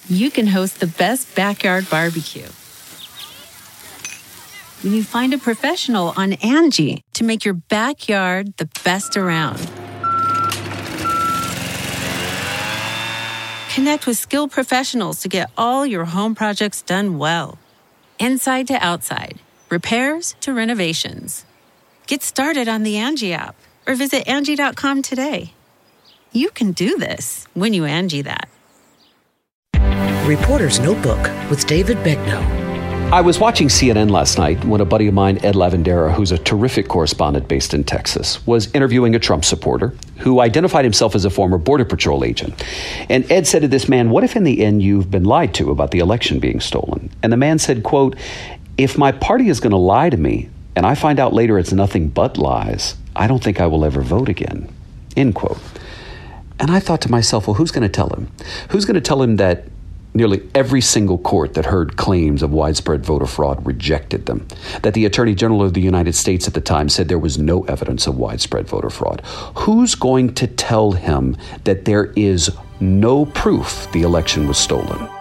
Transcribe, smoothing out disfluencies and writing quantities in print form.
you can host the best backyard barbecue. When you find a professional on Angie to make your backyard the best around. Connect with skilled professionals to get all your home projects done well. Inside to outside, repairs to renovations. Get started on the Angie app or visit Angie.com today. You can do this when you Angie that. Reporter's Notebook with David Begnaud. I was watching CNN last night when a buddy of mine, Ed Lavandera, who's a terrific correspondent based in Texas, was interviewing a Trump supporter who identified himself as a former Border Patrol agent. And Ed said to this man, "What if in the end you've been lied to about the election being stolen?" And the man said, quote, "If my party is going to lie to me and I find out later it's nothing but lies, I don't think I will ever vote again," end quote. And I thought to myself, well, who's going to tell him? Who's going to tell him that nearly every single court that heard claims of widespread voter fraud rejected them? That the Attorney General of the United States at the time said there was no evidence of widespread voter fraud? Who's going to tell him that there is no proof the election was stolen?